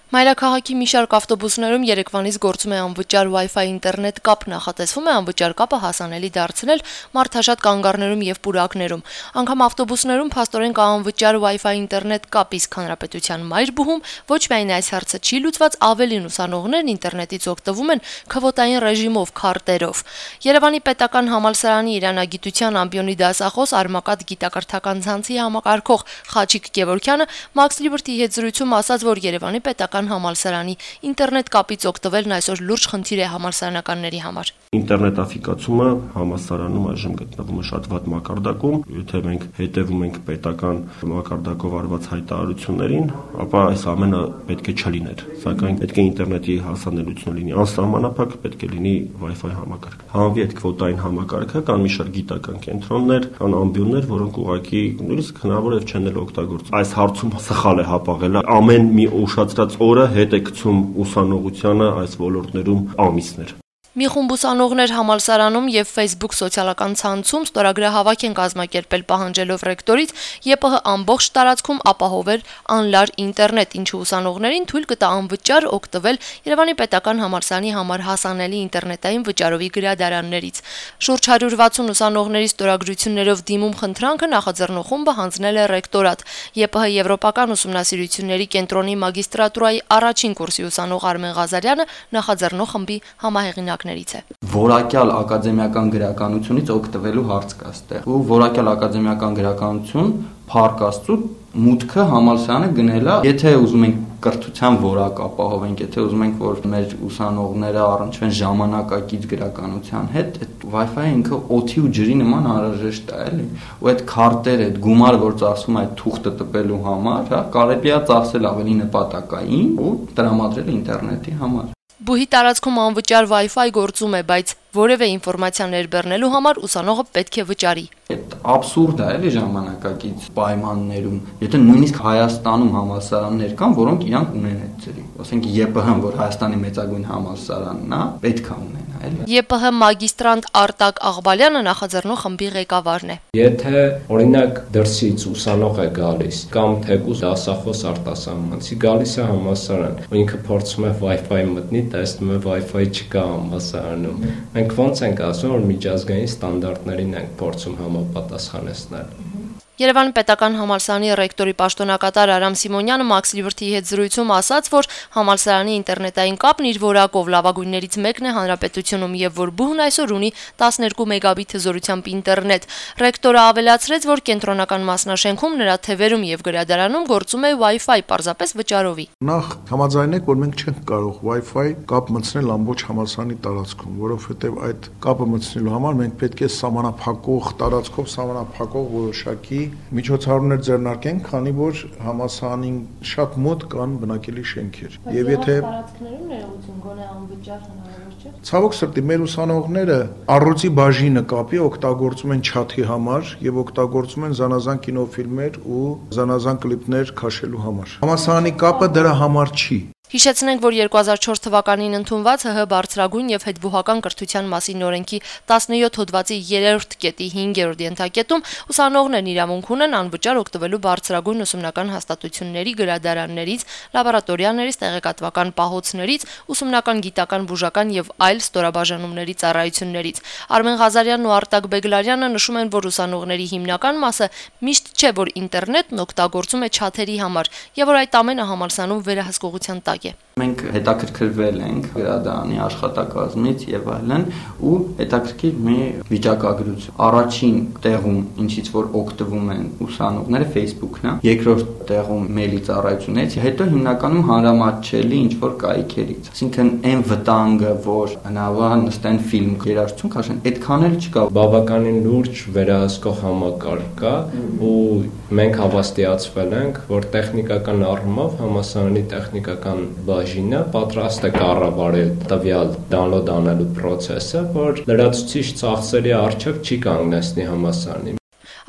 Մայրաքաղաքի մի շարք ավտոբուսներում երեկվանից գործում է անվճար Wi-Fi ինտերնետ կապ, նախատեսվում է անվճար կապը հասանելի դարձնել մարդաշատ կանգառներում եւ պուրակներում։ Անգամ ավտոբուսներում փաստորեն կա անվճար Wi-Fi ինտերնետ կապ, իսկ հանրապետության մայրբուհում ոչ միայն այս հարցը չի լուծված, ավելին ուսանողներն ինտերնետից օգտվում են քվոտային ռեժիմով, քարտերով։ Երևանի պետական համալսարանի իրանագիտության ամբիոնի դասախոս Արմակատ գիտակրթական ցանցի համակարգող Խաչիկ Գևորգյանը Max Liberty հետ զրույցում ասաց, որ Երևանի պետական համալսարանի ինտերնետ կապից օգտվելն այսօր լուրջ խնդիր է համալսարանականների համար։ Ինտերնետաֆիկացումը համալսարանում այժմ գտնվում է շատ վատ մակարդակում, եթե մենք հետևում ենք պետական մակարդակով արված հայտարարություններին, ապա այս ամենը պետք է չլիներ, սակայն պետք է ինտերնետի հասանելիությունը լինի անսահմանափակ, պետք է լինի Wi-Fi համակարգ։ Հանվի այդ քվոտային համակարգը, կան մի շարք գիտական կենտրոններ, կան ամբիոններ, որոնք ուղղակի նույնիսկ հնարավոր է չեն օգտագործում։ Այս հարցում սխալ է հապաղելը, ամեն մի ուշացրած օրը հետ է գցում ուսանողությանը այս ոլորտներում ամիսներ։ Մի խումբ ուսանողներ համալսարանում եւ Facebook սոցիալական ցանցում ստորագրահավաք են կազմակերպել պահանջելով ռեկտորից ԵՊՀ ամբողջ տարածքում ապահովել անլար ինտերնետ, ինչը ուսանողներին թույլ կտա անվճար օգտվել Երևանի պետական համալսարանի համար հասանելի ինտերնետային վճարովի գրադարաններից։ Շուրջ 160 ուսանողների ստորագրություններով դիմում խնդրանքը նախաձեռնող խումբը հանձնել է ռեկտորատ։ ԵՊՀ Եվրոպական ուսումնասիրությունների կենտրոնի մագիստրատուրայի առաջին կուրսի ուսանող Արմեն Ղազարյանը նախաձեռնող խմբի համահեղինակ Որակյալ ակադեմիական գրականությունից օգտվելու հարց կա այստեղ ու որակյալ ակադեմիական գրականություն փառք Աստծո մուտքը համալսարանը գնելա, եթե ուզում ենք կրթության որակ ապահովենք, եթե ուզում ենք որ մեր ուսանողները առնչվեն ժամանակակից գրականության հետ, այդ Wi-Fi-ը ինքը օդի ու ջրի նման անհրաժեշտ է, էլի։ Ու այդ քարտերը, այդ գումարը, որ ծախսում է այդ թուղթը տպելու համար, հա, կարելի է ծախսել ավելի նպատակային ու տրամադրել ինտերնետի համար։ Բուհի տարածքում անվճար Wi-Fi գործում է, բայց որևէ ինֆորմացիա ներբեռնելու համար ուսանողը պետք է վճարի։ Այդ աբսուրդ է, էլի ժամանակակից պայմաններում։ Եթե նույնիսկ Հայաստանում համալսարաններ կան, որոնք իրանք ունեն այդ ծրի, ասենք ԵՊՀ-ն, որ Հայաստանի մեծագույն համալսարանն է, պետք է ունենա, էլի։ ԵՊՀ մագիստրանտ Արտակ Աղբալյանը նախաձեռնող խմբի ղեկավարն է։ Եթե օրինակ դրսից ուսանող է գալիս կամ թեկուզ դասախոս արտասահմանցի գալիս է համալսարան, ու ինքը փորձում է Wi-Fi մտնի, տեսնում է Wi-Fi չկա համալսարանում։ Մենք ոնց ենք ասում, որ միջազգային ստանդարտներին ենք փորձում համապատասխանեցնել։ Երևանի պետական համալսարանի ռեկտորի պաշտոնակատար Արամ Սիմոնյանը Max Liberty-ի հետ զրույցում ասաց, որ համալսարանի ինտերնետային կապն իր որակով լավագույններից մեկն է հանրապետությունում եւ որ բուհն այսօր ունի 12 մեգաբիտ հզորությամբ ինտերնետ։ Ռեկտորը ավելացրեց, որ կենտրոնական մասնաշենքում նրա թևերում եւ գրադարանում գործում է Wi-Fi պարզապես վճարովի։ Նախ համաձայնեք, որ մենք չենք կարող Wi-Fi կապ մտցնել ամբողջ համալսարանի տարածքում, որովհետեւ այդ կապը մտցնելու համար մենք պետք է սահմանափակող տարածքով սահմանափակող որոշակի միջոցառումներ ձեռնարկենք, քանի որ համալսարանին շատ մոտ կան բնակելի շենքեր։ Եվ եթե տարածքներում ներողություն գոնե անվճար հնարավոր չէ։ Ցավոք սրտի մեր ուսանողները առողջի բաժինը կապի օգտագործում են չաթի համար եւ օգտագործում են զանազան կինոֆիլմեր ու զանազան կլիպներ քաշելու համար։ Համալսարանի կապը դրա համար չի։ Հիշեցնենք, որ 2004 թվականին ընդունված ՀՀ բարձրագույն եւ հետբուհական կրթության մասին օրենքի 17 հոդվածի 3-րդ կետի 5-րդ ենթակետում ուսանողներն իրավունք ունեն անվճար օգտվելու բարձրագույն ուսումնական հաստատությունների, գրադարաններից, լաբորատորիաներից, տեղեկատվական պահոցներից, ուսումնական գիտական բուժական եւ այլ ստորաբաժանումների ծառայություններից։ Արմեն Ղազարյանն ու Արտակ Բեգլարյանը նշում են, որ ուսանողների հիմնական մասը միշտ չէ, որ ինտերնետն օգտագործում է չաթերի համար եւ որ այդ ամենը համալսարանում վերահսկողության տակ։ Մենք հետաքրքրվել ենք գրադարանի աշխատակազմից եւ այլն ու հետաքրքիր մի վիճակագրություն։ Առաջին տեղում ինչից որ օգտվում են ուսանողները Facebook-ն է, երկրորդ տեղում մեյլի ծառայություններից, հետո հիմնականում հանրամատչելի ինչ որ կայքերից։ Այսինքն այն վտանգը, որ հնարավոր է նստեն ֆիլմ երաժշտություն քաշեն, այդքան էլ չկա։ Բավականին լուրջ վերահսկող համակարգ կա ու մենք հավաստիացվել ենք, որ տեխնիկական առումով համալսարանի տեխնիկական բաժինը պատրաստ է կառավարել տվյալ դանլոդ անելու process-ը, որ լրացուցիչ ծախսերի առջև չի կանգնեցնի համալսարանի։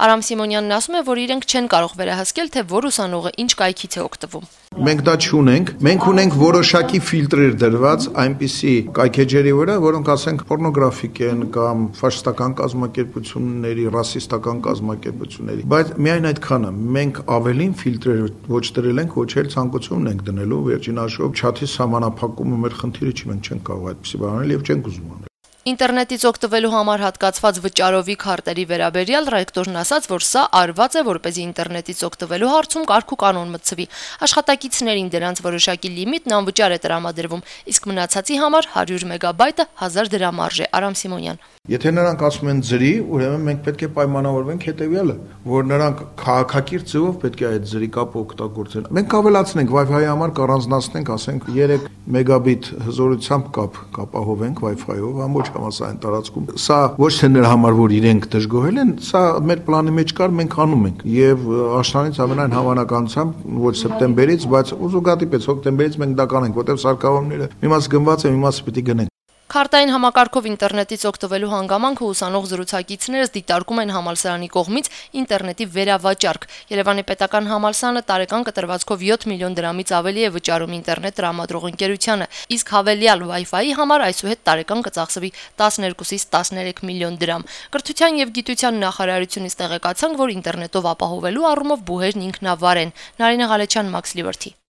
Արամ Սիմոնյանն ասում է, որ իրենք չեն կարող վերահսկել, թե որ ուսանողը ինչ կայքից է օգտվում։ Մենք դա չունենք, մենք ունենք որոշակի ֆիլտրեր դրված այնպիսի կայքեջերի վրա, որոնք ասենք պորնոգրաֆիկ են կամ ֆաշիստական կազմակերպությունների, ռասիստական կազմակերպությունների, բայց միայն այդքանը մենք ավելին ֆիլտրեր ոչ դրել ենք, ոչ էլ ցանկություն ենք դնելու, վերջին հաշվով չաթի սահմանափակումը մեր խնդիրը չի, մենք չենք կարող այդպեսի բան անել եւ չենք ուզում անել։ Ինտերնետից օգտվելու համար հատկացված վճարովի քարտերի վերաբերյալ ռեկտորն ասաց, որ սա արված է, որպեսզի ինտերնետից օգտվելու հարցում կարգ ու կանոն մտցվի։ Աշխատակիցներին դրանց որոշակի լիմիտն անվճար է տրամադրվում, իսկ մնացածի համար 100 մեգաբայտը 1000 դրամ արժե։ Արամ Սիմոնյան։ Եթե նրանք ասում են ջրի, ուրեմն մենք պետք է պայմանավորվենք հետեւյալը, որ նրանք քաղաքակիրթ ձևով պետք է այդ ջրի կապը օգտագործեն։ Մենք ավելացնենք Wi-Fi-ի համար կառանձնացնենք, ասենք 3 մեգաբիտ հզորությամբ կապ ապահովենք Wi-Fi-ով ամբողջ համալսարանի տարածքում։ Սա ոչ թե նրա համար, որ իրենք դժգոհել են, սա մեր պլանի մեջ կար, մենք անում ենք։ Եվ աշնանից ամենայն հավանականությամբ ոչ սեպտեմբերից, բայց ուզուգատիպես հոկտեմբերից մենք դա կանենք, որտեղ սարքավորումները մի մաս գնված է, մի մասը պիտի գնենք։ Քարտային համակարգով ինտերնետից օգտվելու հանգամանքը ուսանող զրուցակիցներս դիտարկում են համալսարանի կողմից ինտերնետի վերավաճառք։ Երևանի պետական համալսարանը տարեկան կտրվածքով 7 միլիոն դրամից ավելի է վճարում ինտերնետ տրամադրող ընկերությանը, իսկ հավելյալ Wi-Fi-ի համար այսուհետ տարեկան կծախսվի 12-ից 13 միլիոն դրամ։ Կրթության եւ գիտության նախարարությունից տեղեկացանք, որ ինտերնետով ապահովելու առումով բուհերն ինքնավար են։ Նարինե Ղալեչյան, Max Liberty։